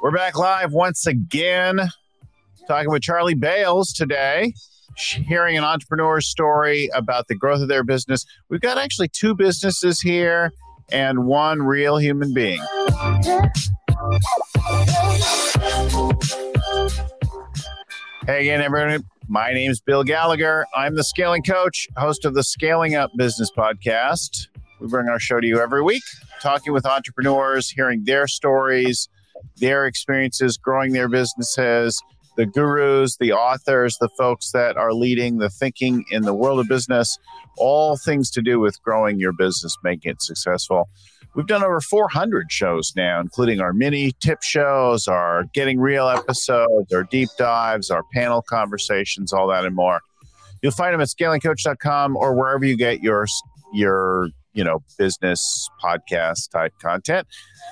We're back live once again, talking with Charlie Bales today, hearing an entrepreneur's story about the growth of their business. We've got actually two businesses here and one real human being. Hey again, everyone. My name is Bill Gallagher. I'm the Scaling Coach, host of the Scaling Up Business Podcast. We bring our show to you every week, talking with entrepreneurs, hearing their stories, their experiences, growing their businesses, the gurus, the authors, the folks that are leading the thinking in the world of business, all things to do with growing your business, making it successful. We've done over 400 shows now, including our mini tip shows, our Getting Real episodes, our deep dives, our panel conversations, all that and more. You'll find them at scalingcoach.com or wherever you get your business podcast type content.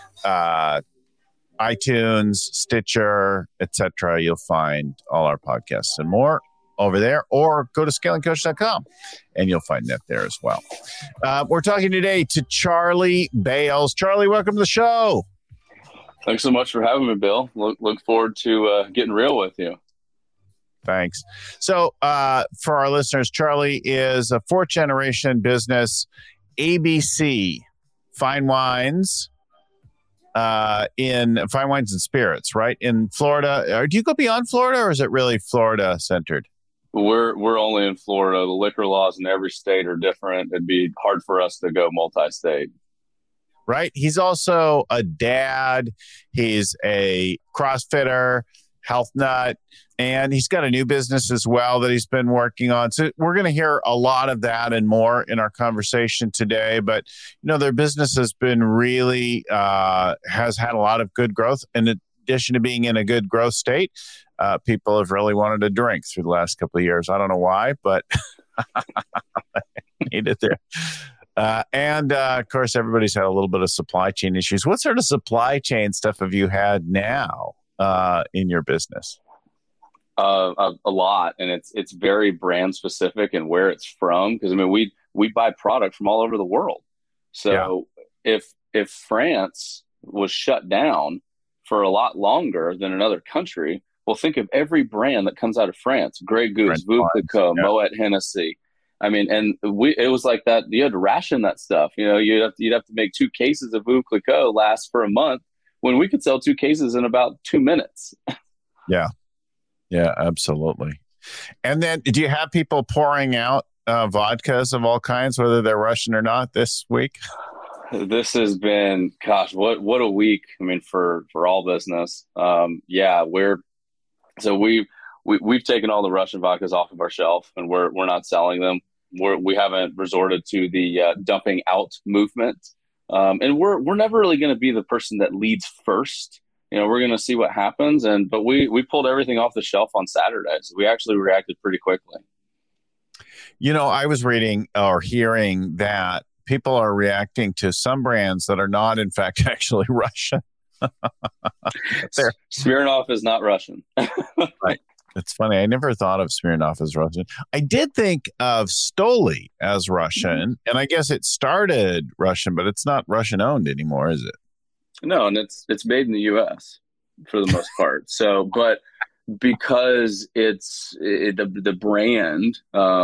iTunes, Stitcher, etc. You'll find all our podcasts and more over there, or go to scalingcoach.com and you'll find that there as well. We're talking today to Charlie Bales. Charlie, welcome to the show. Thanks so much for having me, Bill. Look forward to getting real with you. Thanks. So for our listeners, Charlie is a fourth generation business, ABC Fine Wines, in Fine Wines and Spirits, right? In Florida. Do you go beyond Florida, or is it really Florida centered? We're only in Florida. The liquor laws in every state are different. It'd be hard for us to go multi-state. Right. He's also a dad. He's a CrossFitter, health nut, and he's got a new business as well that he's been working on. So we're going to hear a lot of that and more in our conversation today. But, their business has been really, has had a lot of good growth. In addition to being in a good growth state, people have really wanted a drink through the last couple of years. I don't know why, but need it there. And of course, everybody's had a little bit of supply chain issues. What sort of supply chain stuff have you had now in your business? A lot, and it's very brand specific and where it's from. Because we buy product from all over the world. So if France was shut down for a lot longer than another country, well, think of every brand that comes out of France: Grey Goose, Veuve Clicquot, Moet Hennessy. It was like that. You had to ration that stuff. You'd have to make 2 cases of Veuve Clicquot last for a month, when we could sell 2 cases in about 2 minutes. Yeah, absolutely. And then, do you have people pouring out vodkas of all kinds, whether they're Russian or not, this week? This has been, gosh, what a week. For all business. We've taken all the Russian vodkas off of our shelf, and we're not selling them. We haven't resorted to the dumping out movement. And we're never really going to be the person that leads first. We're going to see what happens. But we pulled everything off the shelf on Saturday. So we actually reacted pretty quickly. I was reading or hearing that people are reacting to some brands that are not, in fact, actually Russian. Smirnoff is not Russian. Right. It's funny. I never thought of Smirnoff as Russian. I did think of Stoli as Russian, and I guess it started Russian, but it's not Russian owned anymore, is it? No, and it's made in the U.S. for the most part. So, but because the brand,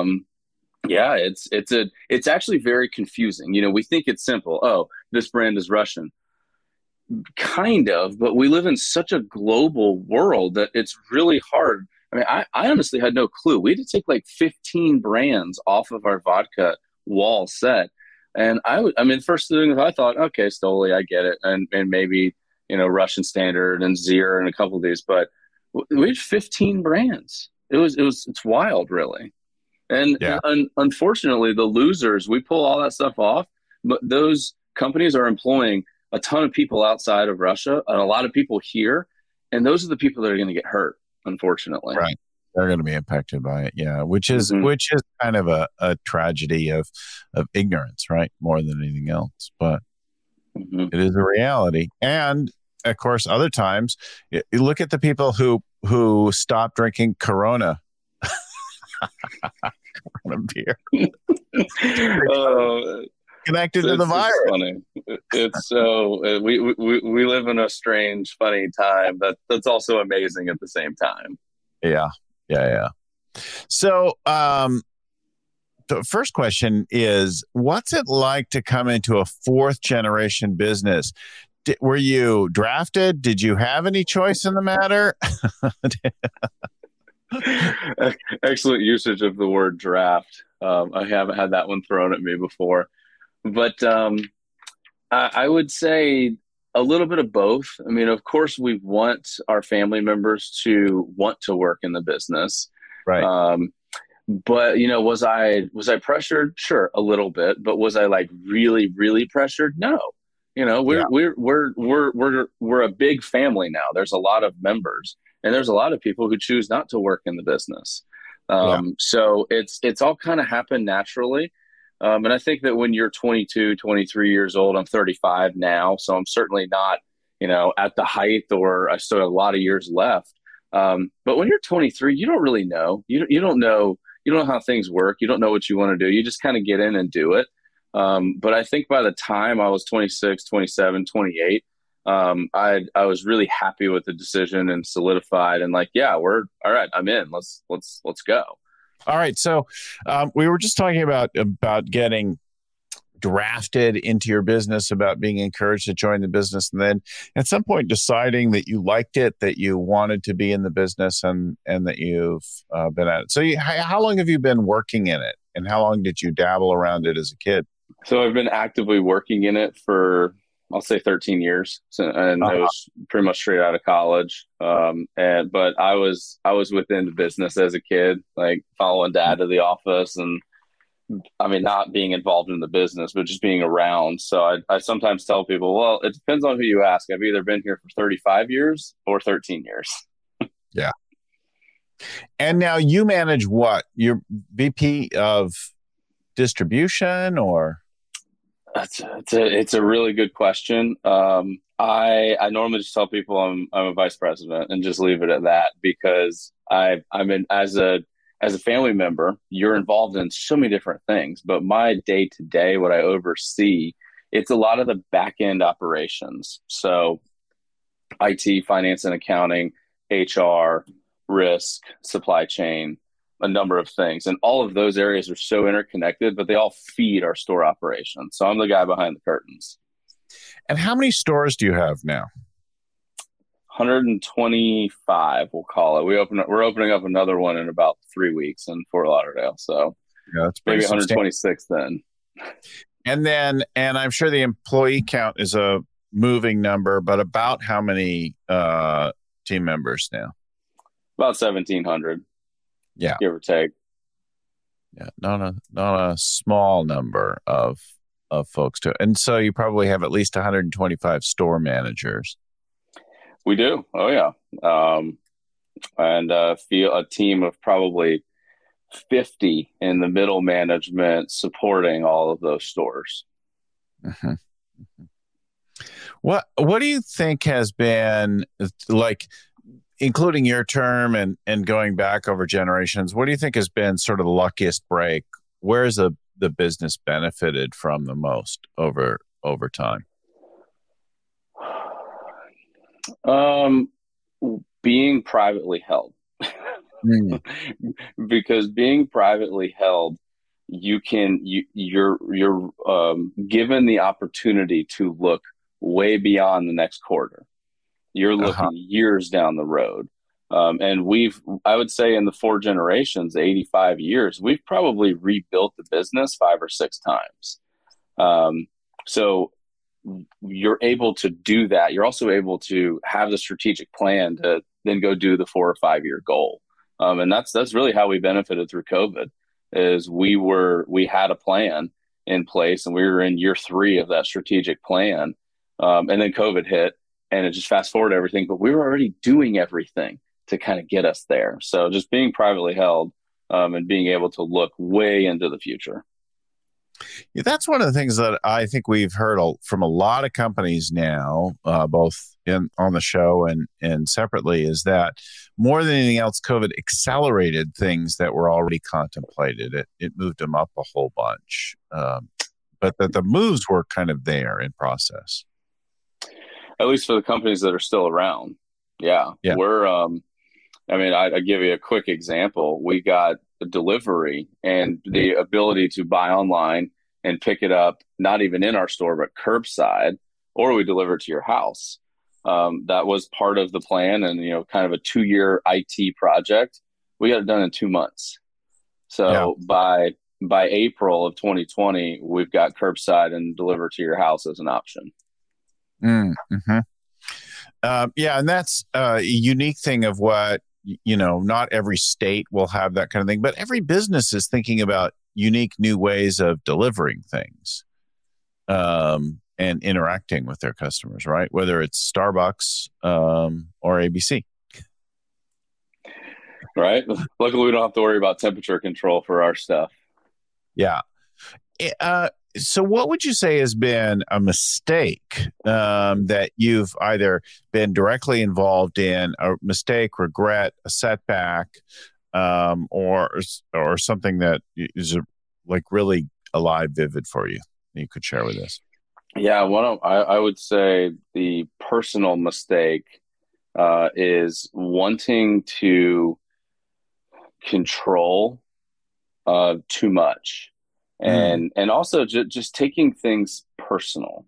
it's actually very confusing. We think it's simple. Oh, this brand is Russian. Kind of, but we live in such a global world that it's really hard. I honestly had no clue. We had to take like 15 brands off of our vodka wall set. And first thing I thought, okay, Stoli, I get it. And maybe, Russian Standard and Zier and a couple of these, but we had 15 brands. It's wild, really. And unfortunately, the losers, we pull all that stuff off, but those companies are employing a ton of people outside of Russia and a lot of people here. And those are the people that are going to get hurt, unfortunately. Right. They're going to be impacted by it. Yeah. Which is kind of a tragedy of ignorance, right? More than anything else. But it is a reality. And of course, other times you look at the people who stop drinking Corona. Corona beer. Connected to the virus. It's so we live in a strange, funny time that's also amazing at the same time. Yeah. So, the first question is, what's it like to come into a fourth generation business? Were you drafted? Did you have any choice in the matter? Excellent usage of the word draft. I haven't had that one thrown at me before, but I would say a little bit of both. I mean, of course, we want our family members to want to work in the business, right? But was I pressured? Sure, a little bit. But was I like really, really pressured? No. We're a big family now. There's a lot of members, and there's a lot of people who choose not to work in the business. So it's all kind of happened naturally. And I think that when you're 22, 23 years old, I'm 35 now, so I'm certainly not, at the height, or I still have a lot of years left. But when you're 23, you don't really know. You don't know. You don't know how things work. You don't know what you want to do. You just kind of get in and do it. But I think by the time I was 26, 27, 28, I was really happy with the decision and solidified and like, yeah, we're all right. I'm in. Let's go. All right. So we were just talking about getting drafted into your business, about being encouraged to join the business, and then at some point deciding that you liked it, that you wanted to be in the business, and that you've been at it. So how long have you been working in it, and how long did you dabble around it as a kid? So I've been actively working in it for, I'll say 13 years. And I was pretty much straight out of college. But I was within the business as a kid, like following dad to the office, and I mean, not being involved in the business, but just being around. So I sometimes tell people, well, it depends on who you ask. I've either been here for 35 years or 13 years. Yeah. And now you manage what? You're VP of distribution, or? It's a really good question. I normally just tell people I'm a vice president and just leave it at that, because I'm in as a family member, you're involved in so many different things. But my day to day, what I oversee, it's a lot of the back end operations. So IT, finance and accounting, HR, risk, supply chain, a number of things. And all of those areas are so interconnected, but they all feed our store operations. So I'm the guy behind the curtains. And how many stores do you have now? 125, we'll call it. We're opening up another one in about 3 weeks in Fort Lauderdale. So yeah, that's maybe 126 then. And I'm sure the employee count is a moving number, but about how many team members now? About 1,700. Yeah, give or take. Yeah, not a small number of folks too. And so you probably have at least 125 store managers. We do. Oh yeah. And feel a team of probably 50 in the middle management supporting all of those stores. Mm-hmm. What do you think has been, like, including your term and going back over generations, what do you think has been sort of the luckiest break? Where has the business benefited from the most over time? Being privately held. Because being privately held, you're given the opportunity to look way beyond the next quarter. You're looking years down the road. And I would say in the 4 generations, 85 years, we've probably rebuilt the business 5 or 6 times. So you're able to do that. You're also able to have the strategic plan to then go do the 4 or 5 year goal. And that's really how we benefited through COVID, is we had a plan in place, and we were in year 3 of that strategic plan. And then COVID hit, and it just fast forwarded everything, but we were already doing everything to kind of get us there. So just being privately held, and being able to look way into the future. Yeah, that's one of the things that I think we've heard from a lot of companies now, both on the show and separately, is that more than anything else, COVID accelerated things that were already contemplated. It moved them up a whole bunch. but that the moves were kind of there in process. At least for the companies that are still around. Yeah. We're, I give you a quick example. We got a delivery and the ability to buy online and pick it up, not even in our store, but curbside, or we deliver it to your house. That was part of the plan and, kind of a 2-year IT project. We got it done in 2 months. So by April of 2020, we've got curbside and deliver to your house as an option. Mm-hmm. And that's a unique thing of what, not every state will have that kind of thing, but every business is thinking about unique new ways of delivering things and interacting with their customers, right? Whether it's Starbucks or ABC. Right. Luckily, we don't have to worry about temperature control for our stuff. Yeah. So what would you say has been a mistake that you've either been directly involved in, a mistake, regret, a setback, or something that is like really alive, vivid for you that you could share with us? Yeah, I would say the personal mistake is wanting to control too much. And also just taking things personal.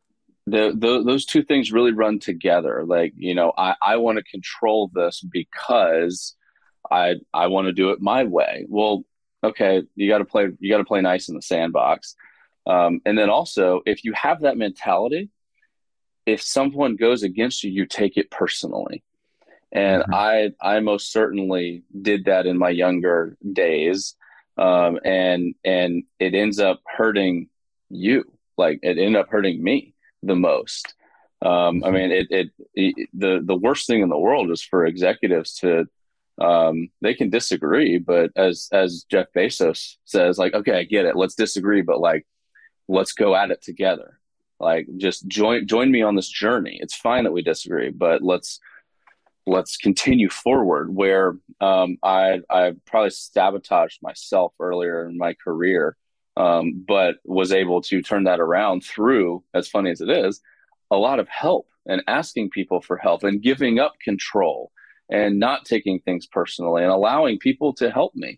Those two things really run together. Like, I want to control this because I want to do it my way. Well, okay, you got to play nice in the sandbox. And then also, if you have that mentality, if someone goes against you, you take it personally. And I most certainly did that in my younger days. And it ends up hurting you. Like, it ended up hurting me the most. The worst thing in the world is for executives to, they can disagree, but as Jeff Bezos says, like, okay, I get it. Let's disagree, but like, let's go at it together. Like, just join me on this journey. It's fine that we disagree, but let's continue forward. Where I probably sabotaged myself earlier in my career, but was able to turn that around through, as funny as it is, a lot of help and asking people for help and giving up control and not taking things personally and allowing people to help me.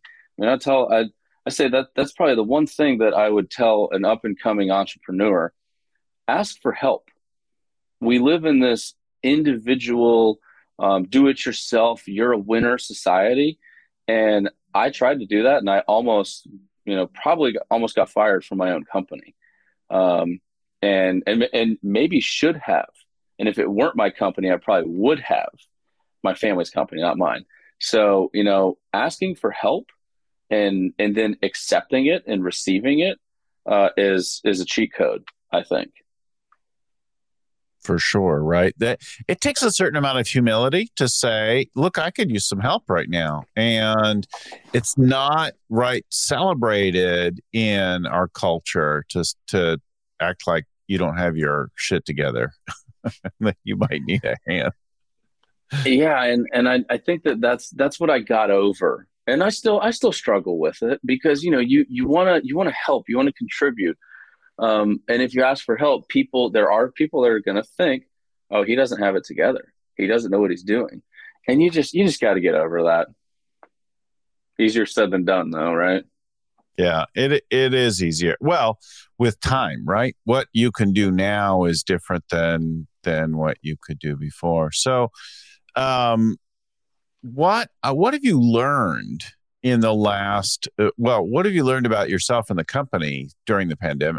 I say that's probably the one thing that I would tell an up and coming entrepreneur: ask for help. We live in this individual, do it yourself, you're a winner society. And I tried to do that. And I almost, probably almost got fired from my own company. And maybe should have. And if it weren't my company, I probably would have. My family's company, not mine. So, asking for help and then accepting it and receiving it is a cheat code, I think. For sure, right? That it takes a certain amount of humility to say, look, I could use some help right now. And it's not celebrated in our culture to act like you don't have your shit together, that you might need a hand. Yeah. And I think that's what I got over. And I still struggle with it because, you want to help, you want to contribute. And if you ask for help, there are people that are going to think, oh, he doesn't have it together. He doesn't know what he's doing. And you just got to get over that. Easier said than done, though, right? Yeah, it is easier. Well, with time, right? What you can do now is different than what you could do before. So, what have you learned in the last? What have you learned about yourself and the company during the pandemic?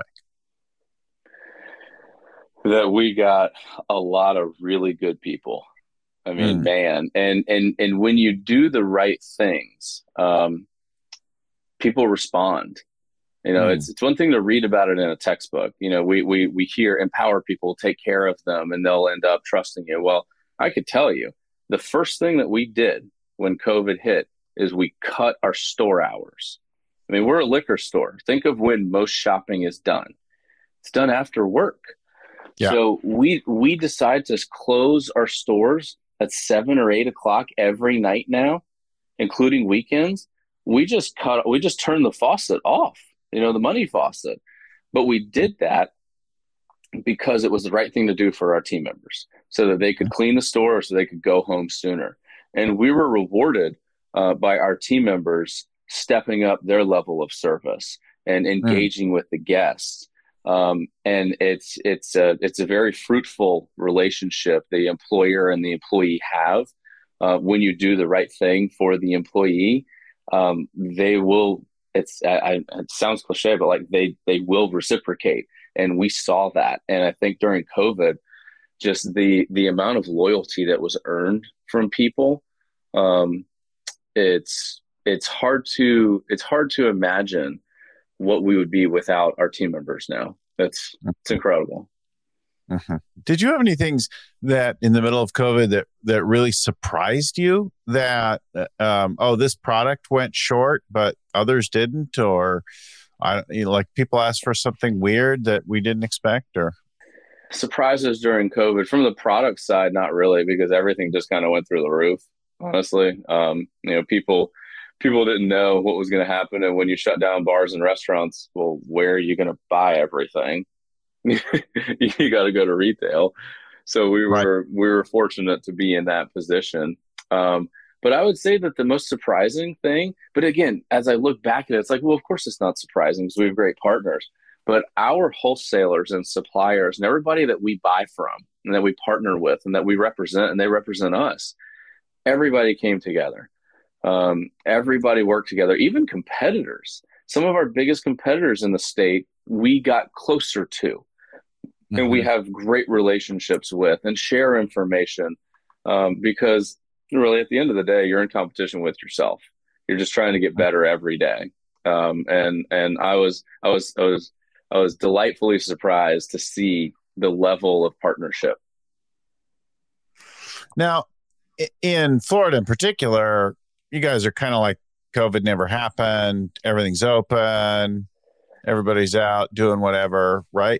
That we got a lot of really good people. I mean, man, and when you do the right things, people respond. It's one thing to read about it in a textbook. We hear empower people, take care of them, and they'll end up trusting you. Well, I could tell you, the first thing that we did when COVID hit is we cut our store hours. I mean, we're a liquor store. Think of when most shopping is done. It's done after work. Yeah. So we decide to close our stores at 7 or 8 o'clock every night now, including weekends. We just turned the faucet off, the money faucet. But we did that because it was the right thing to do for our team members so that they could clean the store, so they could go home sooner. And we were rewarded by our team members stepping up their level of service and engaging with the guests. And it's a very fruitful relationship the employer and the employee have. When you do the right thing for the employee, they will. It sounds cliche, but like they will reciprocate, and we saw that. And I think during COVID, just the amount of loyalty that was earned from people, it's hard to imagine what we would be without our team members now. It's incredible. Mm-hmm. Did you have any things that in the middle of COVID that really surprised you that, this product went short, but others didn't, or like people asked for something weird that we didn't expect, or surprises during COVID from the product side? Not really, because everything just kind of went through the roof, honestly. People didn't know what was going to happen. And when you shut down bars and restaurants, well, where are you going to buy everything? You got to go to retail. So we were fortunate to be in that position. But I would say that the most surprising thing, but again, as I look back at it, it's like, well, of course it's not surprising because we have great partners, but our wholesalers and suppliers and everybody that we buy from and that we partner with and that we represent and they represent us, everybody came together. Everybody worked together, even competitors. Some of our biggest competitors in the state, we got closer to. And we have great relationships with and share information because really at the end of the day, you're in competition with yourself. You're just trying to get better every day. And I was delightfully surprised to see the level of partnership. Now, in Florida in particular, you guys are kind of like COVID never happened. Everything's open. Everybody's out doing whatever, right?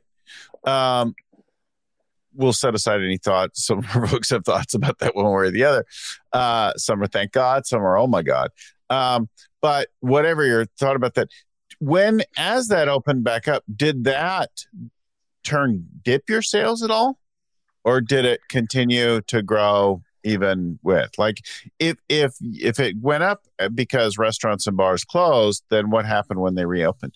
We'll set aside any thoughts. Some of our folks have thoughts about that one way or the other. Some are thank God, some are oh my God. But whatever your thought about that, as that opened back up, did that dip your sales at all? Or did it continue to grow even with? Like if it went up because restaurants and bars closed, then what happened when they reopened?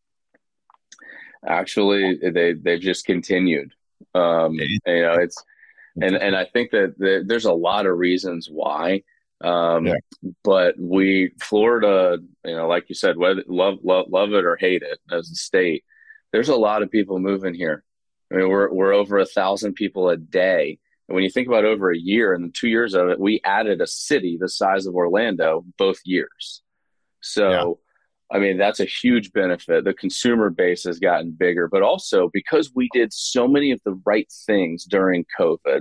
Actually, they just continued. It's and I think that there's a lot of reasons why. But Florida, like you said, whether love it or hate it as a state, there's a lot of people moving here. I mean, we're over 1,000 people a day. And when you think about over a year and the 2 years of it, we added a city the size of Orlando both years. So, I mean, that's a huge benefit. The consumer base has gotten bigger, but also because we did so many of the right things during COVID.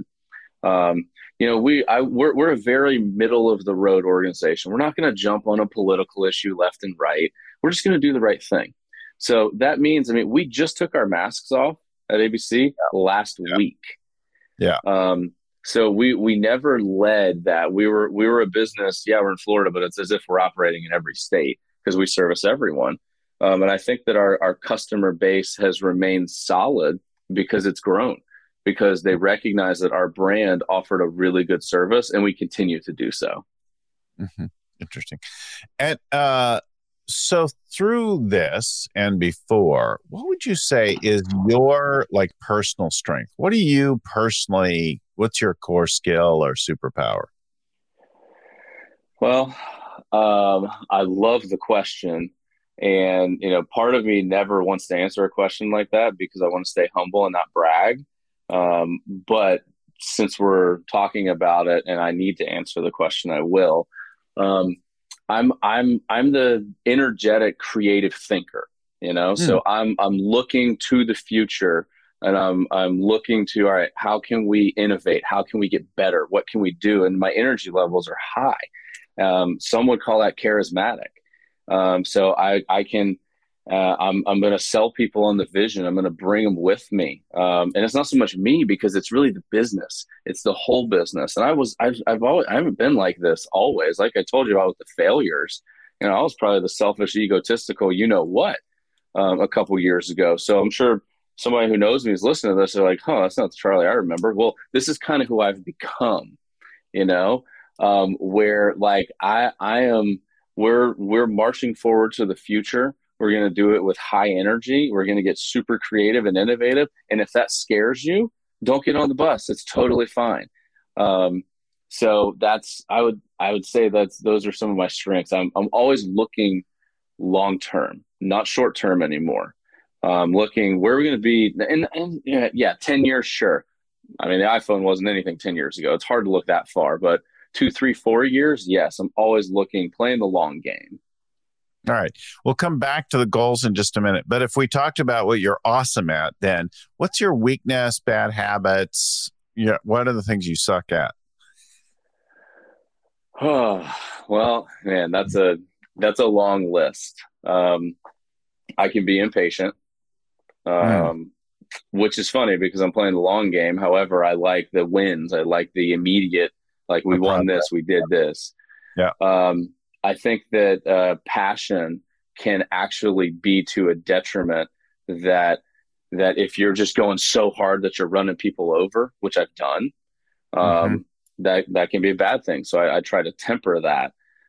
We're a very middle of the road organization. We're not going to jump on a political issue left and right. We're just going to do the right thing. So that means, we just took our masks off at ABC last week. Yeah. So we never led that. We were a business. Yeah, we're in Florida, but it's as if we're operating in every state because we service everyone. And I think that our customer base has remained solid because it's grown, because they recognize that our brand offered a really good service and we continue to do so. Mm-hmm. Interesting. And so through this and before, what would you say is your personal strength? What's your core skill or superpower? Well, I love the question. And, part of me never wants to answer a question like that because I want to stay humble and not brag. But since we're talking about it and I need to answer the question, I will. I'm the energetic, creative thinker, so I'm looking to the future and I'm looking to, all right, how can we innovate? How can we get better? What can we do? And my energy levels are high. Some would call that charismatic. So I can, I'm going to sell people on the vision. I'm going to bring them with me. And it's not so much me because it's really the business. It's the whole business. And I haven't been like this always. Like I told you about with the failures, I was probably the selfish, egotistical, what, a couple years ago. So I'm sure somebody who knows me is listening to this. They're like, "Huh, that's not the Charlie I remember." Well, this is kind of who I've become, you know, where like I am. We're marching forward to the future. We're going to do it with high energy. We're going to get super creative and innovative. And if that scares you, don't get on the bus. It's totally fine. So I would say those are some of my strengths. I'm always looking long term, not short term anymore. Looking where we're going to be, and yeah, 10 years, sure. I mean, the iPhone wasn't anything 10 years ago. It's hard to look that far, but 2, 3, 4 years, yes, I'm always looking, playing the long game. All right. We'll come back to the goals in just a minute. But if we talked about what you're awesome at, then what's your weakness, bad habits? Yeah, what are the things you suck at? Oh, well, man, that's a long list. I can be impatient, which is funny because I'm playing the long game. However, I like the wins. I like the immediate, like we won this, we did this. Yeah. I think that passion can actually be to a detriment that if you're just going so hard that you're running people over, which I've done, that can be a bad thing. So I try to temper that.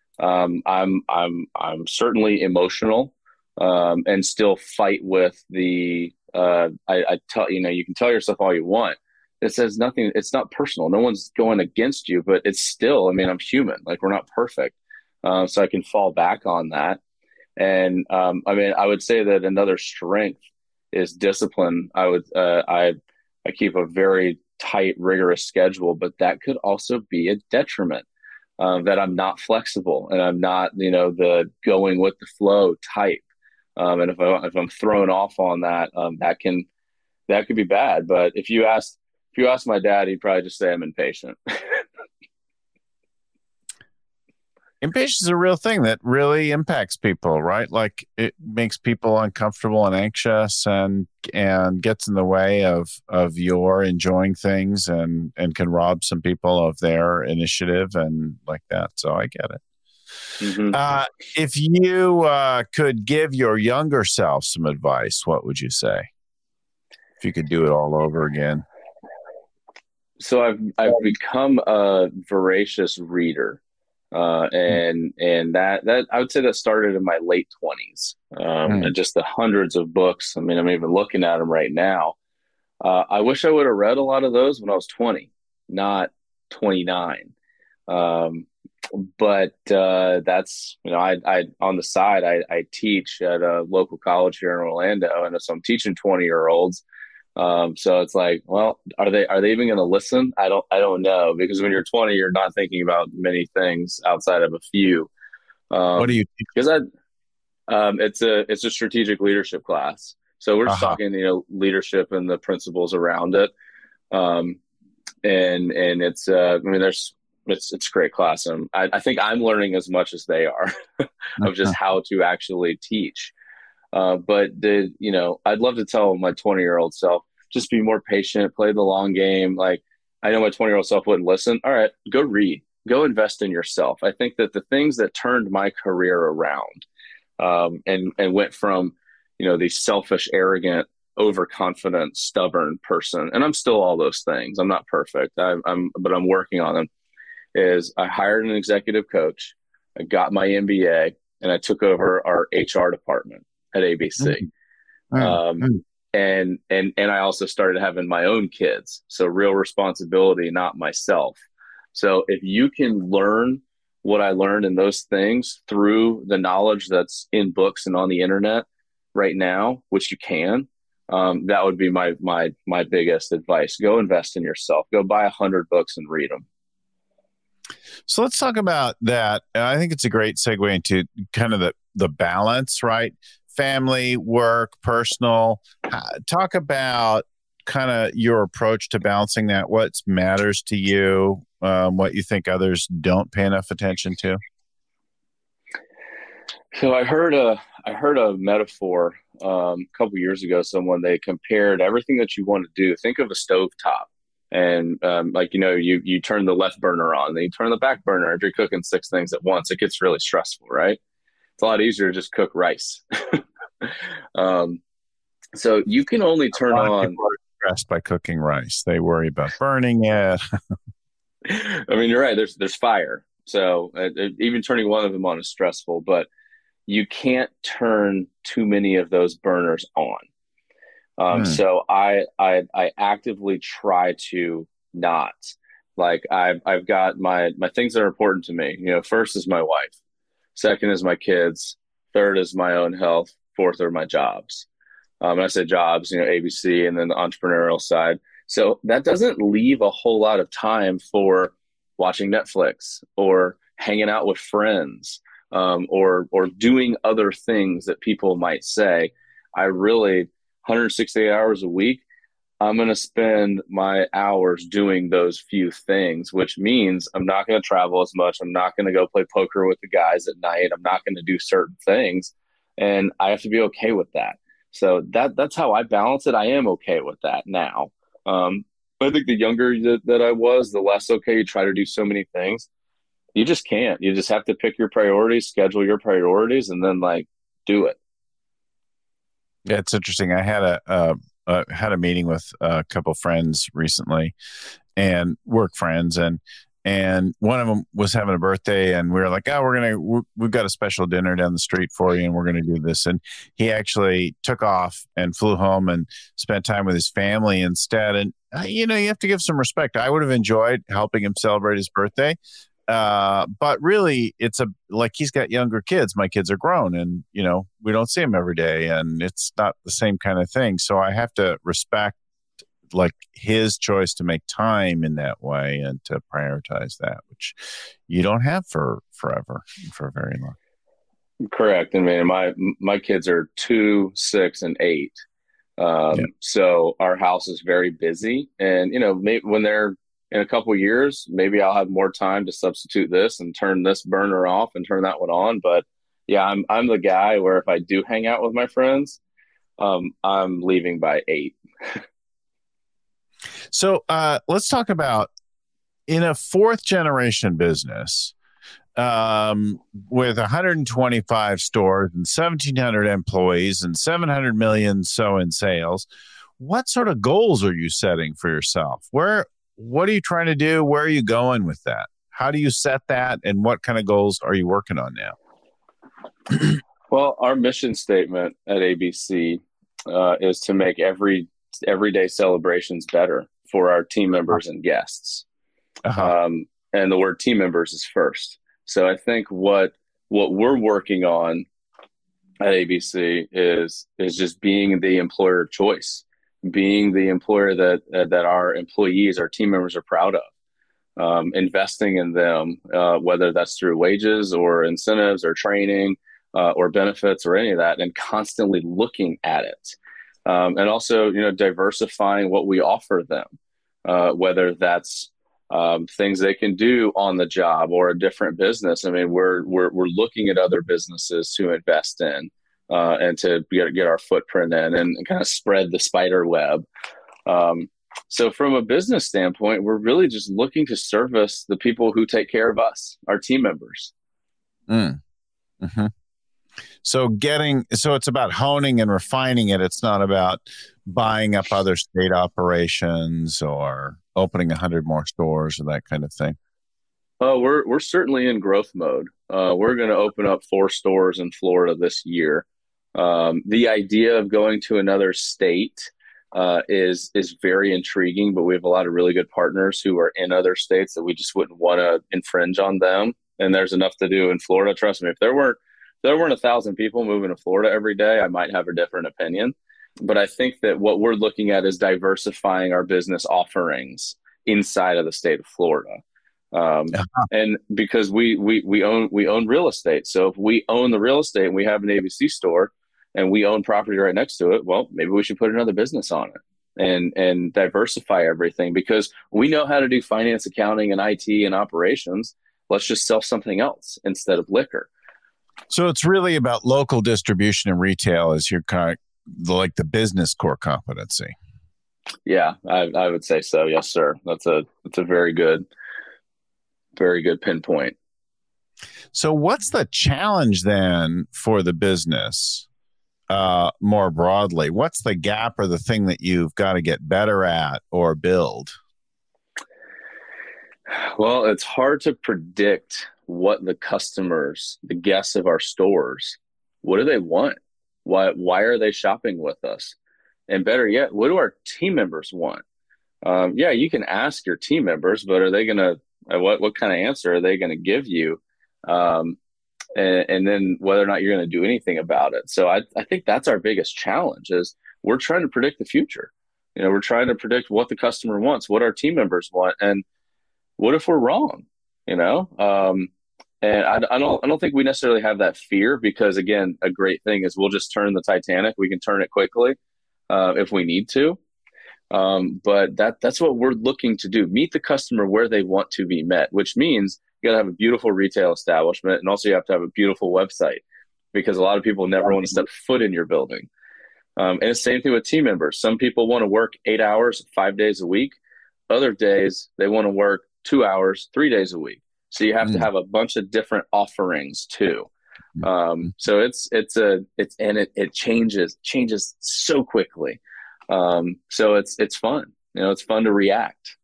I'm certainly emotional, and still fight with the, I tell, you can tell yourself all you want. It says nothing. It's not personal. No one's going against you, but it's still, I mean, I'm human, like we're not perfect. So I can fall back on that. And, I mean, I would say that another strength is discipline. I keep a very tight, rigorous schedule, but that could also be a detriment, that I'm not flexible and I'm not, the going with the flow type. And if I'm thrown off on that, that could be bad. But if you ask my dad, he'd probably just say I'm impatient. Impatience is a real thing that really impacts people, right? Like it makes people uncomfortable and anxious and gets in the way of your enjoying things and can rob some people of their initiative and like that. So I get it. Mm-hmm. If you could give your younger self some advice, what would you say? If you could do it all over again. So I've become a voracious reader. And that I would say that started in my late 20s, and just the hundreds of books. I mean, I'm even looking at them right now. I wish I would have read a lot of those when I was 20, not 29. But that's, I on the side, I teach at a local college here in Orlando, and so I'm teaching 20-year-olds. So it's like, well, are they even going to listen? I don't know, because when you're 20, you're not thinking about many things outside of a few. What do you teach? Because it's a strategic leadership class. So we're just talking, leadership and the principles around it. And it's, I mean, it's a great class. And I think I'm learning as much as they are of just how to actually teach. But I'd love to tell my 20-year-old self, just be more patient, play the long game. Like, I know my 20-year-old self wouldn't listen. All right, go read, go invest in yourself. I think that the things that turned my career around, and went from, the selfish, arrogant, overconfident, stubborn person, and I'm still all those things. I'm not perfect. But I'm working on them. Is I hired an executive coach, I got my MBA, and I took over our HR department at ABC. And I also started having my own kids. So real responsibility, not myself. So if you can learn what I learned in those things through the knowledge that's in books and on the internet right now, which you can, that would be my biggest advice. Go invest in yourself. Go buy 100 books and read them. So let's talk about that. I think it's a great segue into kind of the balance, right? Family, work, personal. Talk about kind of your approach to balancing that. What matters to you? What you think others don't pay enough attention to? So I heard a metaphor a couple years ago. They compared everything that you want to do. Think of a stovetop. And you turn the left burner on, then you turn the back burner. If you're cooking 6 things at once, it gets really stressful, right? It's a lot easier to just cook rice. So you can only turn on. People are stressed by cooking rice. They worry about burning it. I mean, you're right. There's fire. So even turning one of them on is stressful, but you can't turn too many of those burners on. So I actively try to not. Like I've got my things that are important to me. You know, first is my wife, second is my kids, third is my own health, fourth are my jobs. And I say jobs, you know, ABC, and then the entrepreneurial side. So that doesn't leave a whole lot of time for watching Netflix or hanging out with friends, or doing other things that people might say. I really 168 hours a week. I'm going to spend my hours doing those few things, which means I'm not going to travel as much. I'm not going to go play poker with the guys at night. I'm not going to do certain things. And I have to be okay with that. So that's how I balance it. I am okay with that now. I think the younger that I was, the less okay you try to do so many things. You just can't. You just have to pick your priorities, schedule your priorities, and then like do it. Yeah, it's interesting. I had a meeting with a couple friends recently, and work friends, and one of them was having a birthday, and we were like, "Oh, we've got a special dinner down the street for you, and we're going to do this." And he actually took off and flew home and spent time with his family instead. And you have to give some respect. I would have enjoyed helping him celebrate his birthday, but really, like he's got younger kids. My kids are grown, and we don't see him every day, and it's not the same kind of thing. So I have to respect like his choice to make time in that way and to prioritize that, which you don't have for forever, for very long. Correct. I mean, my kids are 2, 6, and 8. So our house is very busy, and maybe when they're in a couple of years, maybe I'll have more time to substitute this and turn this burner off and turn that one on. But yeah, I'm the guy where if I do hang out with my friends, I'm leaving by 8. So let's talk about in a fourth generation business with 125 stores and 1,700 employees and 700 million so in sales. What sort of goals are you setting for yourself? What are you trying to do? Where are you going with that? How do you set that? And what kind of goals are you working on now? Well, our mission statement at ABC is to make everyday celebrations better for our team members and guests. And the word team members is first. So I think what we're working on at ABC is just being the employer of choice, being the employer that our employees, our team members are proud of, investing in them, whether that's through wages or incentives or training or benefits or any of that, and constantly looking at it. And also, diversifying what we offer them, whether that's things they can do on the job or a different business. I mean, we're looking at other businesses to invest in and to get our footprint in and kind of spread the spider web. So from a business standpoint, we're really just looking to service the people who take care of us, our team members. Mm-hmm. So it's about honing and refining it. It's not about buying up other state operations or opening 100 more stores or that kind of thing. We're certainly in growth mode. We're going to open up 4 stores in Florida this year. The idea of going to another state is very intriguing, but we have a lot of really good partners who are in other states that we just wouldn't want to infringe on them. And there's enough to do in Florida. Trust me, if there weren't 1,000 people moving to Florida every day, I might have a different opinion. But I think that what we're looking at is diversifying our business offerings inside of the state of Florida. And because we own real estate. So if we own the real estate and we have an ABC store and we own property right next to it, well, maybe we should put another business on it and diversify everything, because we know how to do finance, accounting, and IT and operations. Let's just sell something else instead of liquor. So it's really about local distribution and retail as your kind of like the business core competency. Yeah, I would say so. Yes, sir. That's a very good pinpoint. So what's the challenge then for the business more broadly, what's the gap or the thing that you've got to get better at or build? Well, it's hard to predict what the customers, the guests of our stores, what do they want? Why are they shopping with us? And better yet, what do our team members want? Yeah, you can ask your team members, but are they going to, what kind of answer are they going to give you? And then whether or not you're going to do anything about it. So I think that's our biggest challenge is we're trying to predict the future. We're trying to predict what the customer wants, what our team members want, and what if we're wrong? And I don't think we necessarily have that fear because, again, a great thing is we'll just turn the Titanic. We can turn it quickly if we need to. But that's what we're looking to do. Meet the customer where they want to be met, which means you got to have a beautiful retail establishment. And also you have to have a beautiful website because a lot of people never want to step foot in your building. And it's the same thing with team members. Some people want to work 8 hours, 5 days a week. Other days they want to work 2 hours, 3 days a week. So you have to have a bunch of different offerings too. So it changes so quickly. So it's fun. It's fun to react.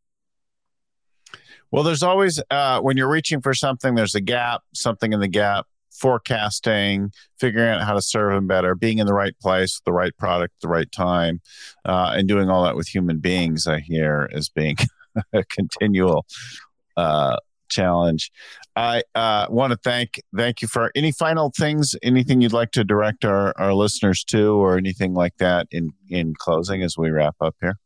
Well, there's always, when you're reaching for something, there's a gap, something in the gap, forecasting, figuring out how to serve them better, being in the right place, the right product, the right time, and doing all that with human beings, I hear, as being a continual challenge. I want to thank you for any final things, anything you'd like to direct our listeners to or anything like that in closing as we wrap up here.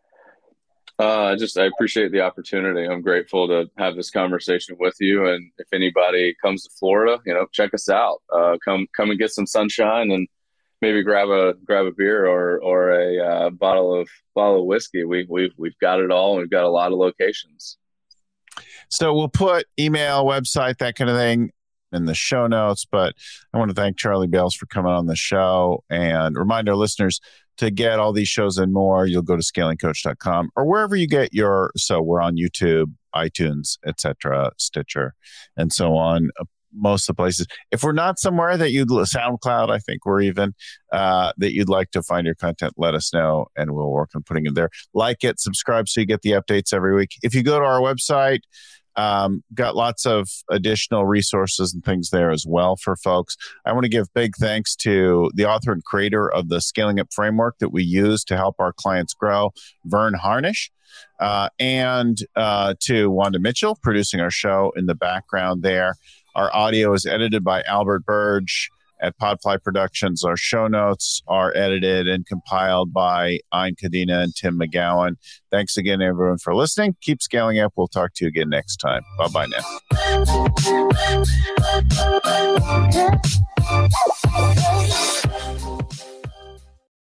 I appreciate the opportunity. I'm grateful to have this conversation with you. And if anybody comes to Florida, check us out. Come and get some sunshine and maybe grab a beer or a bottle of whiskey. We've got it all. And we've got a lot of locations. So we'll put email, website, that kind of thing in the show notes. But I want to thank Charlie Bales for coming on the show and remind our listeners to get all these shows and more. You'll go to scalingcoach.com or wherever you get so we're on YouTube, iTunes, etc., Stitcher, and so on. Most of the places. If we're not somewhere that SoundCloud, I think we're even, that you'd like to find your content, let us know and we'll work on putting it there. Like it, subscribe so you get the updates every week. If you go to our website, got lots of additional resources and things there as well for folks. I want to give big thanks to the author and creator of the Scaling Up framework that we use to help our clients grow, Vern Harnish, and to Wanda Mitchell, producing our show in the background there. Our audio is edited by Albert Burge at Podfly Productions. Our show notes are edited and compiled by Ayn Kadina and Tim McGowan. Thanks again, everyone, for listening. Keep scaling up. We'll talk to you again next time. Bye-bye now.